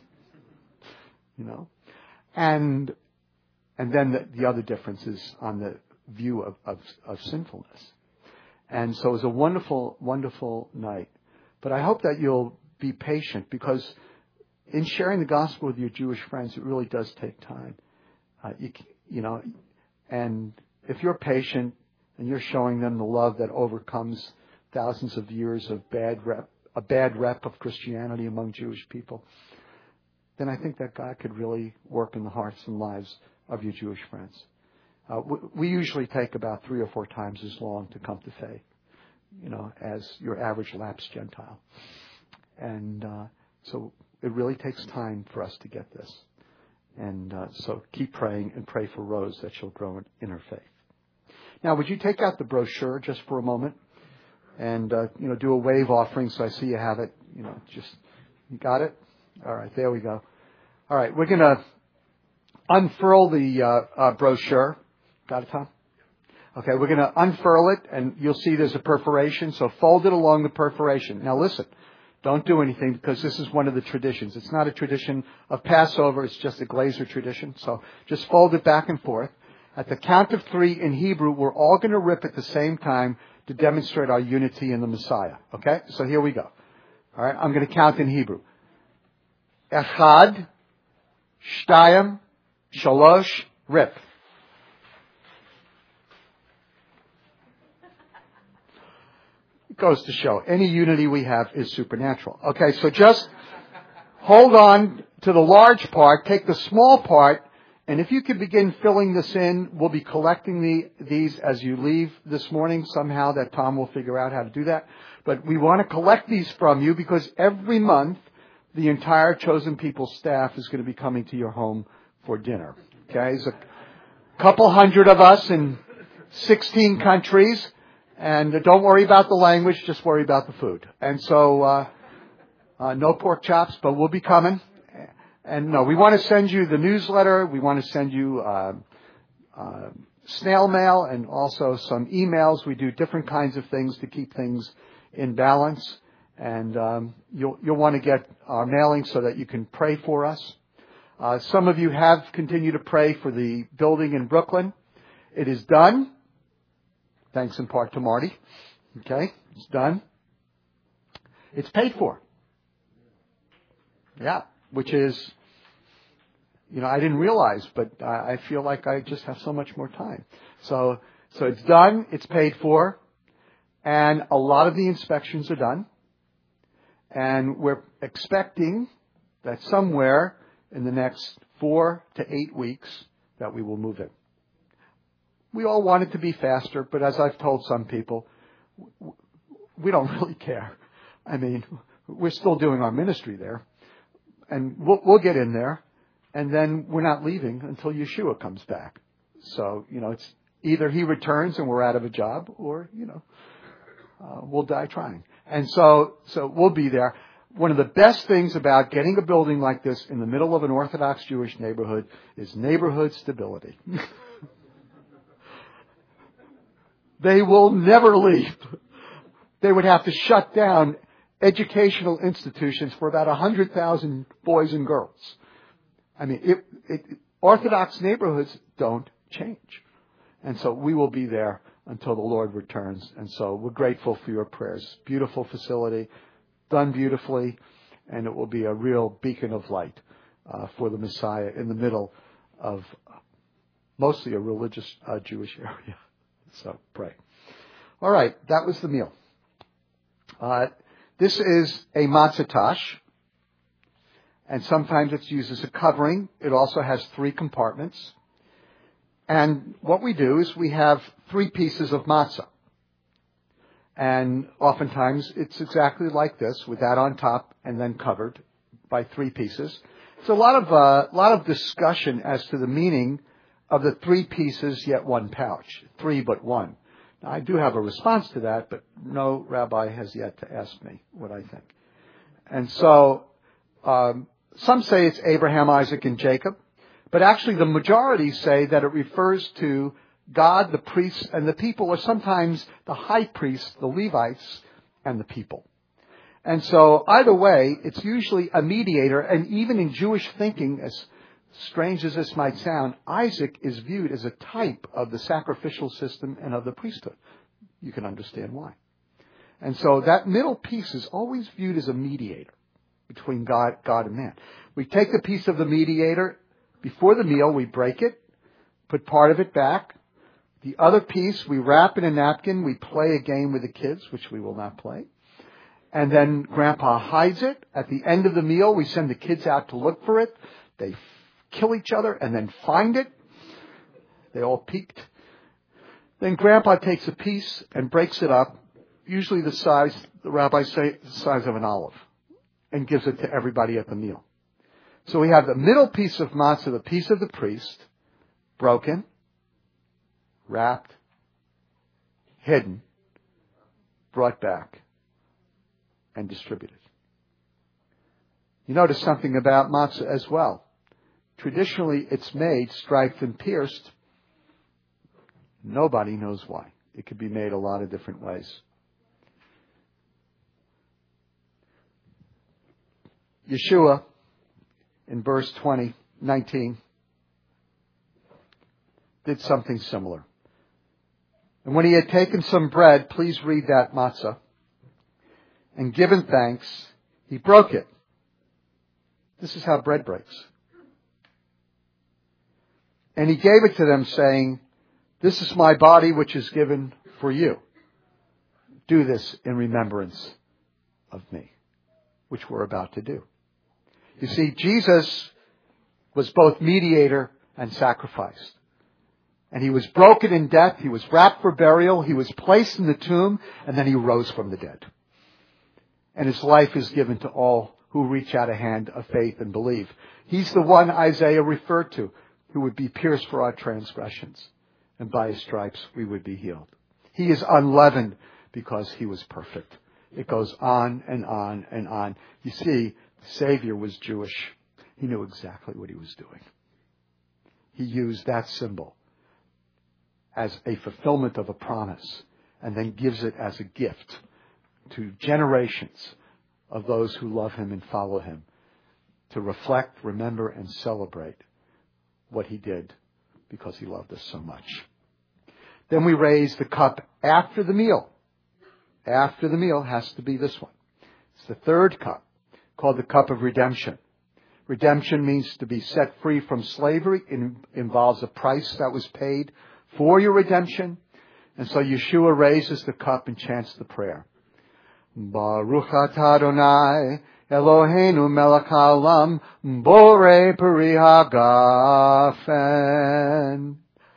You know, and and then the, the other difference is on the view of, of, of sinfulness. And so it was a wonderful, wonderful night. But I hope that you'll be patient because in sharing the gospel with your Jewish friends, it really does take time. Uh, you, you know, and if you're patient and you're showing them the love that overcomes thousands of years of bad rep, a bad rep of Christianity among Jewish people, then I think that God could really work in the hearts and lives of your Jewish friends. Uh, we, we usually take about three or four times as long to come to faith, you know, as your average lapsed Gentile. And uh, so it really takes time for us to get this. And uh, so keep praying and pray for Rose that she'll grow in, in her faith. Now, would you take out the brochure just for a moment and, uh, you know, do a wave offering so I see you have it. You know, just, you got it? All right, there we go. All right, we're going to unfurl the uh, uh, brochure. Got it, Tom? Okay, we're going to unfurl it, and you'll see there's a perforation, so fold it along the perforation. Now listen, don't do anything because this is one of the traditions. It's not a tradition of Passover, it's just a Glazer tradition, so just fold it back and forth. At the count of three in Hebrew, we're all going to rip at the same time to demonstrate our unity in the Messiah. Okay, so here we go. All right, I'm going to count in Hebrew. Echad, Shtayim, Shalosh, rip. It goes to show any unity we have is supernatural. Okay, so just hold on to the large part, take the small part, and if you could begin filling this in, we'll be collecting the, these as you leave this morning somehow, that Tom will figure out how to do that. But we want to collect these from you because every month the entire Chosen People staff is going to be coming to your home for dinner. Okay, there's a couple hundred of us in sixteen countries, and don't worry about the language, just worry about the food. And so, uh, uh, no pork chops, but we'll be coming. And no, we want to send you the newsletter. We want to send you uh, uh, snail mail and also some emails. We do different kinds of things to keep things in balance. And um, you'll, you'll want to get our mailing so that you can pray for us. Uh, some of you have continued to pray for the building in Brooklyn. It is done. Thanks in part to Marty. Okay, it's done. It's paid for. Yeah, which is, you know, I didn't realize, but I feel like I just have so much more time. So, so it's done. It's paid for. And a lot of the inspections are done. And we're expecting that somewhere in the next four to eight weeks that we will move in. We all want it to be faster, but as I've told some people, we don't really care. I mean, we're still doing our ministry there. And we'll, we'll get in there, and then we're not leaving until Yeshua comes back. So, you know, it's either he returns and we're out of a job, or, you know, uh, we'll die trying. And so, so we'll be there. One of the best things about getting a building like this in the middle of an Orthodox Jewish neighborhood is neighborhood stability. They will never leave. they would have to shut down educational institutions for about one hundred thousand boys and girls. I mean, it, it, Orthodox neighborhoods don't change. And so we will be there until the Lord returns. And so we're grateful for your prayers. Beautiful facility, done beautifully, and it will be a real beacon of light uh, for the Messiah in the middle of mostly a religious uh, Jewish area. So pray. All right, that was the meal. Uh, this is a matzah tash, and sometimes it's used as a covering. It also has three compartments. And what we do is we have three pieces of matzah. And oftentimes it's exactly like this, with that on top and then covered by three pieces. It's a lot of uh, lot of discussion as to the meaning of the three pieces yet one pouch, three but one. Now, I do have a response to that, but no rabbi has yet to ask me what I think. And so um, some say it's Abraham, Isaac, and Jacob. But actually the majority say that it refers to God, the priests, and the people, or sometimes the high priest, the Levites, and the people. And so either way, it's usually a mediator, and even in Jewish thinking, as strange as this might sound, Isaac is viewed as a type of the sacrificial system and of the priesthood. You can understand why. And so that middle piece is always viewed as a mediator between God, God and man. We take the piece of the mediator. Before the meal, we break it, put part of it back. The other piece, we wrap in a napkin. We play a game with the kids, which we will not play. And then Grandpa hides it. At the end of the meal, we send the kids out to look for it. They kill each other and then find it. They all peeked. Then Grandpa takes a piece and breaks it up, usually the size, the rabbis say, the size of an olive, and gives it to everybody at the meal. So we have the middle piece of matzah, the piece of the priest, broken, wrapped, hidden, brought back, and distributed. You notice something about matzah as well. Traditionally, it's made striped and pierced. Nobody knows why. It could be made a lot of different ways. Yeshua, in verse twenty, nineteen, did something similar. And when he had taken some bread, please read that matzah, and given thanks, he broke it. This is how bread breaks. And he gave it to them, saying, "This is my body, which is given for you. Do this in remembrance of me," which we're about to do. You see, Jesus was both mediator and sacrificed. And he was broken in death. He was wrapped for burial. He was placed in the tomb. And then he rose from the dead. And his life is given to all who reach out a hand of faith and believe. He's the one Isaiah referred to, who would be pierced for our transgressions. And by his stripes we would be healed. He is unleavened because he was perfect. It goes on and on and on. You see, the Savior was Jewish. He knew exactly what he was doing. He used that symbol as a fulfillment of a promise, and then gives it as a gift to generations of those who love him and follow him, to reflect, remember, and celebrate what he did because he loved us so much. Then we raise the cup after the meal. After the meal has to be this one. It's the third cup, called the cup of redemption. Redemption means to be set free from slavery. It involves a price that was paid for your redemption. And so Yeshua raises the cup and chants the prayer. Baruch atah Adonai Eloheinu melech haolam borei peri hagafen.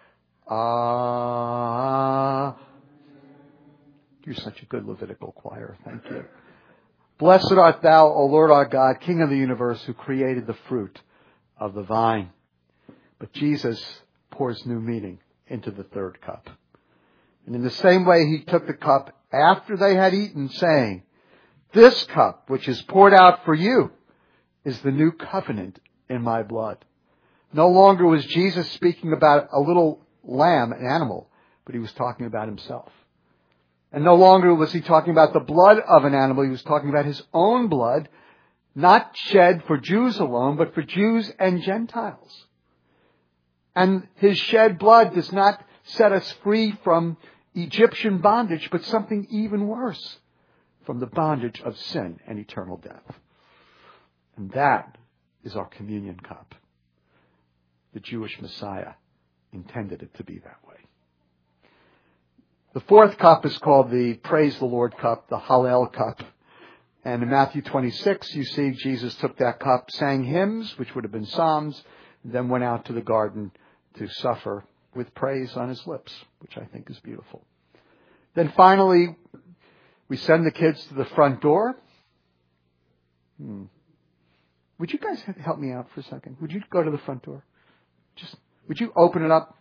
Ah. You're such a good Levitical choir. Thank you. Blessed art thou, O Lord our God, King of the universe, who created the fruit of the vine. But Jesus pours new meaning into the third cup. And in the same way, he took the cup after they had eaten, saying, "This cup, which is poured out for you, is the new covenant in my blood." No longer was Jesus speaking about a little lamb, an animal, but he was talking about himself. And no longer was he talking about the blood of an animal. He was talking about his own blood, not shed for Jews alone, but for Jews and Gentiles. And his shed blood does not set us free from Egyptian bondage, but something even worse, from the bondage of sin and eternal death. And that is our communion cup. The Jewish Messiah intended it to be that way. The fourth cup is called the Praise the Lord cup, the Hallel cup. And in Matthew twenty-six, you see Jesus took that cup, sang hymns, which would have been psalms, and then went out to the garden to suffer with praise on his lips, which I think is beautiful. Then finally, we send the kids to the front door. Hmm. Would you guys help me out for a second? Would you go to the front door? Just, would you open it up?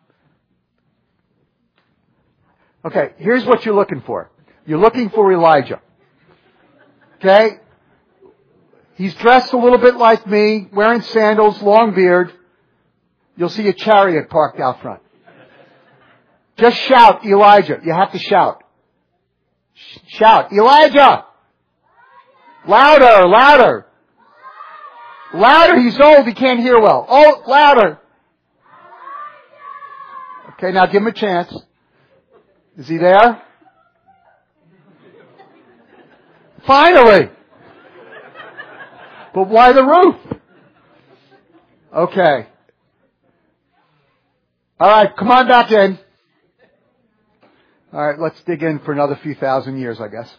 Okay, here's what you're looking for. You're looking for Elijah. Okay? He's dressed a little bit like me, wearing sandals, long beard. You'll see a chariot parked out front. Just shout, Elijah. You have to shout. Sh- shout, Elijah! Louder, louder. Louder, he's old, he can't hear well. Oh, louder. Okay, now give him a chance. Is he there? Finally! But why the roof? Okay. Alright, come on back in. Alright, let's dig in for another few thousand years, I guess.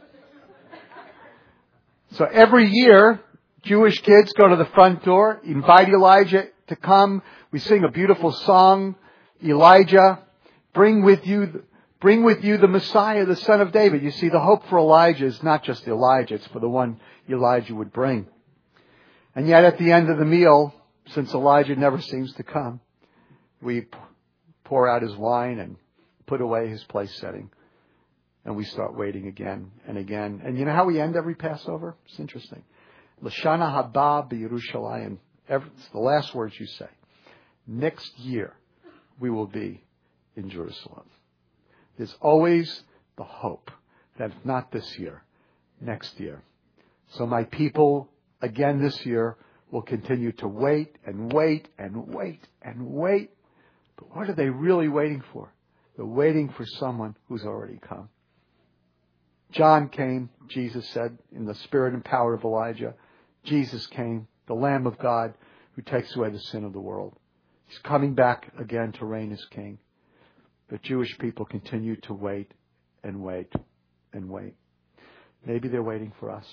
So every year, Jewish kids go to the front door, invite Elijah to come. We sing a beautiful song, Elijah, bring with you, bring with you the Messiah, the Son of David. You see, the hope for Elijah is not just Elijah, it's for the one Elijah would bring. And yet at the end of the meal, since Elijah never seems to come, we pour out his wine and put away his place setting. And we start waiting again and again. And you know how we end every Passover? It's interesting. L'shana haba b'Yerushalayim. It's the last words you say. Next year, we will be in Jerusalem. There's always the hope that if not this year, next year. So my people, again this year, will continue to wait and wait and wait and wait. But what are they really waiting for? They're waiting for someone who's already come. John came, Jesus said, in the spirit and power of Elijah. Jesus came, the Lamb of God who takes away the sin of the world. He's coming back again to reign as king. But Jewish people continue to wait and wait and wait. Maybe they're waiting for us.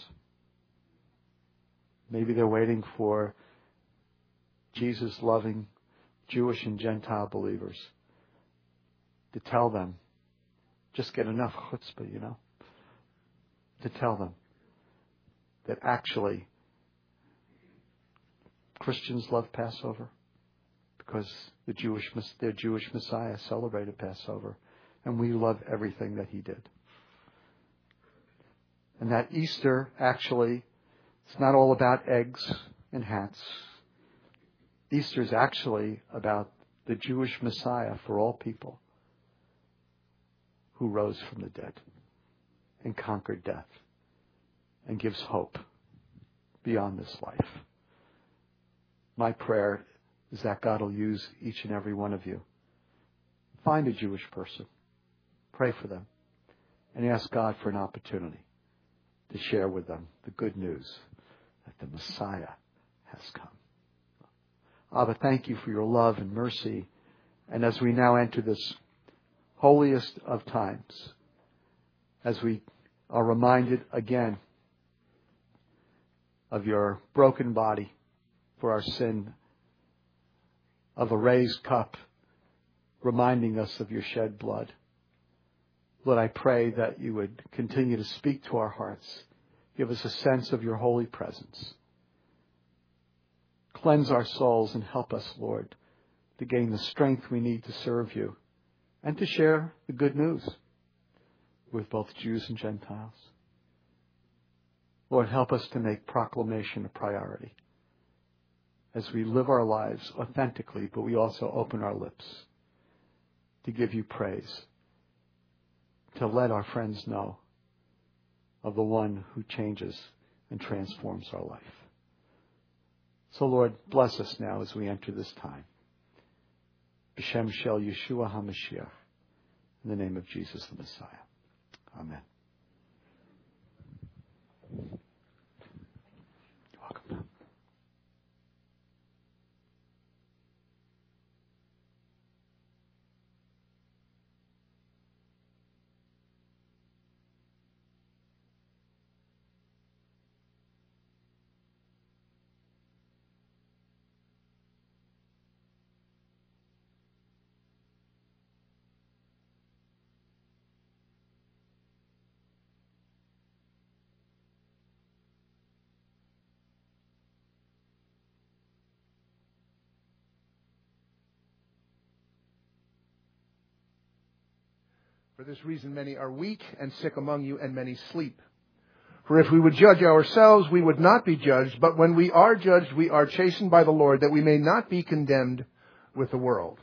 Maybe they're waiting for Jesus loving Jewish and Gentile believers to tell them, just get enough chutzpah, you know, to tell them that actually Christians love Passover because the Jewish, their Jewish Messiah celebrated Passover, and we love everything that he did. And that Easter, actually, it's not all about eggs and hats. Easter is actually about the Jewish Messiah for all people who rose from the dead and conquered death and gives hope beyond this life. My prayer is that God will use each and every one of you. Find a Jewish person. Pray for them. And ask God for an opportunity to share with them the good news that the Messiah has come. Abba, thank you for your love and mercy. And as we now enter this holiest of times, as we are reminded again of your broken body for our sin, of a raised cup reminding us of your shed blood. Lord, I pray that you would continue to speak to our hearts. Give us a sense of your holy presence. Cleanse our souls and help us, Lord, to gain the strength we need to serve you and to share the good news with both Jews and Gentiles. Lord, help us to make proclamation a priority as we live our lives authentically, but we also open our lips to give you praise, to let our friends know of the one who changes and transforms our life. So Lord, bless us now as we enter this time. B'Shem Shel Yeshua HaMashiach. In the name of Jesus the Messiah. Amen. You're welcome. For this reason many are weak and sick among you, and many sleep. For if we would judge ourselves, we would not be judged. But when we are judged, we are chastened by the Lord, that we may not be condemned with the world.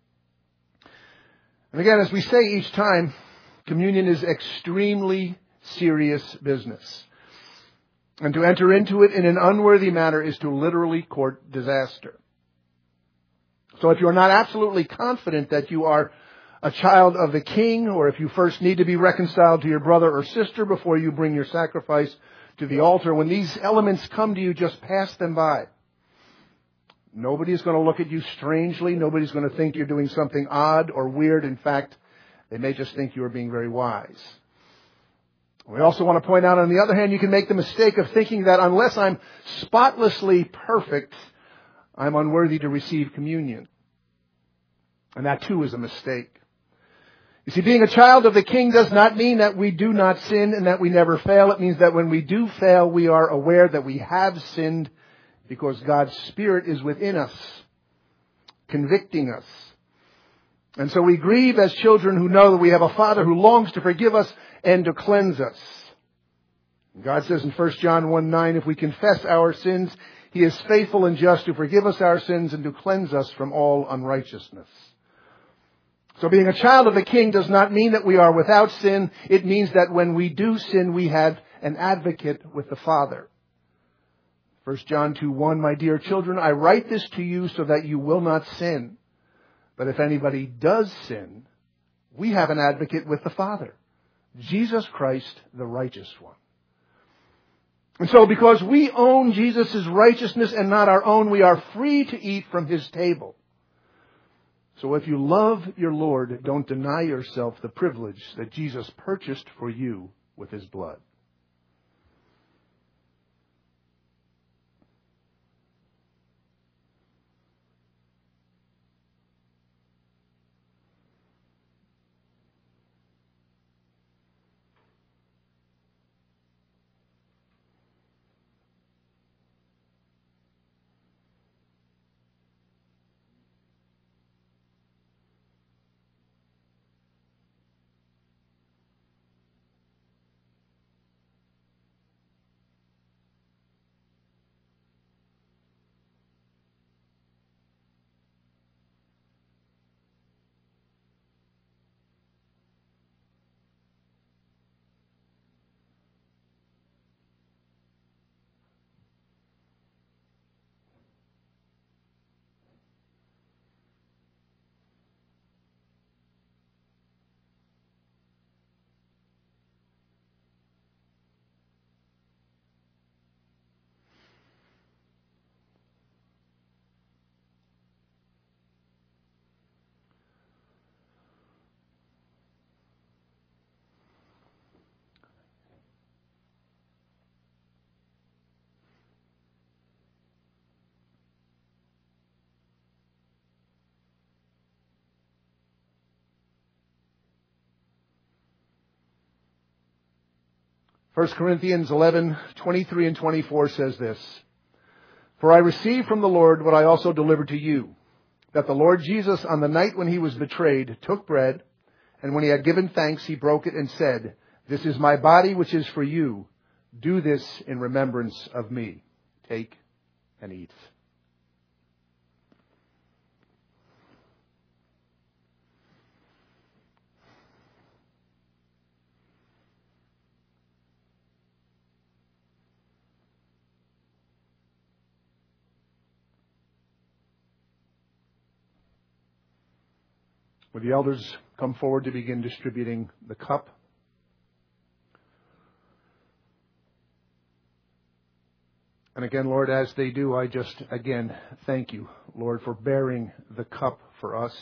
And again, as we say each time, communion is extremely serious business. And to enter into it in an unworthy manner is to literally court disaster. So if you're not absolutely confident that you are a child of the King, or if you first need to be reconciled to your brother or sister before you bring your sacrifice to the altar, when these elements come to you, just pass them by. Nobody's going to look at you strangely. Nobody's going to think you're doing something odd or weird. In fact, they may just think you are being very wise. We also want to point out, on the other hand, you can make the mistake of thinking that unless I'm spotlessly perfect, I'm unworthy to receive communion. And that too is a mistake. You see, being a child of the King does not mean that we do not sin and that we never fail. It means that when we do fail, we are aware that we have sinned because God's Spirit is within us, convicting us. And so we grieve as children who know that we have a Father who longs to forgive us and to cleanse us. God says in First John one nine, if we confess our sins, He is faithful and just to forgive us our sins and to cleanse us from all unrighteousness. So being a child of the King does not mean that we are without sin. It means that when we do sin, we have an advocate with the Father. First John two one, my dear children, I write this to you so that you will not sin. But if anybody does sin, we have an advocate with the Father, Jesus Christ, the righteous one. And so because we own Jesus' righteousness and not our own, we are free to eat from His table. So if you love your Lord, don't deny yourself the privilege that Jesus purchased for you with His blood. First Corinthians eleven twenty-three and twenty-four says this, for I received from the Lord what I also delivered to you, that the Lord Jesus, on the night when He was betrayed, took bread, and when He had given thanks, He broke it and said, this is my body which is for you. Do this in remembrance of me. Take and eat. Would the elders come forward to begin distributing the cup? And again, Lord, as they do, I just, again, thank you, Lord, for bearing the cup for us.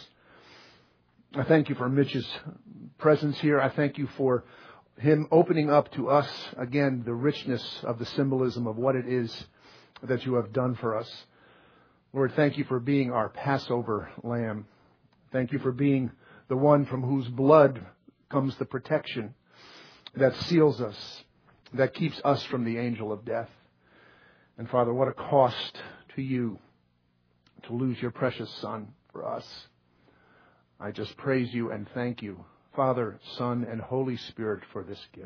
I thank you for Mitch's presence here. I thank you for him opening up to us, again, the richness of the symbolism of what it is that you have done for us. Lord, thank you for being our Passover lamb. Thank you for being the one from whose blood comes the protection that seals us, that keeps us from the angel of death. And Father, what a cost to you to lose your precious Son for us. I just praise you and thank you, Father, Son, and Holy Spirit, for this gift.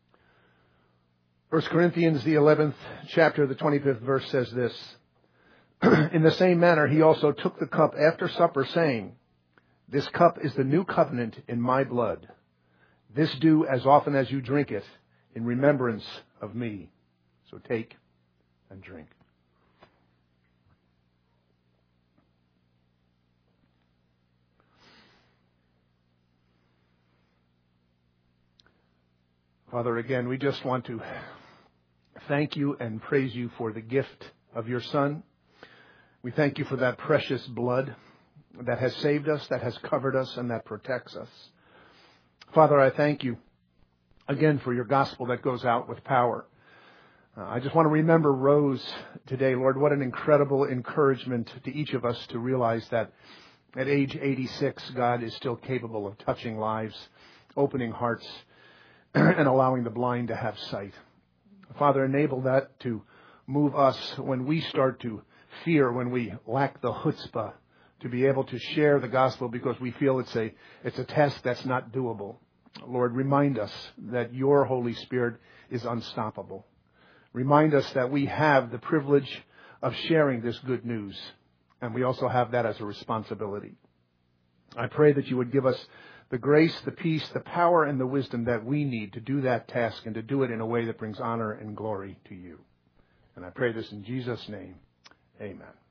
First Corinthians, the eleventh chapter, the twenty-fifth verse says this: In the same manner, he also took the cup after supper, saying, "This cup is the new covenant in my blood. This do as often as you drink it in remembrance of me." So take and drink. Father, again, we just want to thank you and praise you for the gift of your Son. We thank you for that precious blood that has saved us, that has covered us, and that protects us. Father, I thank you again for your gospel that goes out with power. Uh, I just want to remember Rose today, Lord. What an incredible encouragement to each of us to realize that at age eighty-six, God is still capable of touching lives, opening hearts, and allowing the blind to have sight. Father, enable that to move us when we start to fear, when we lack the chutzpah to be able to share the gospel because we feel it's a it's a task that's not doable. Lord, remind us that your Holy Spirit is unstoppable. Remind us that we have the privilege of sharing this good news, and we also have that as a responsibility. I pray that you would give us the grace, the peace, the power, and the wisdom that we need to do that task and to do it in a way that brings honor and glory to you. And I pray this in Jesus' name. Amen.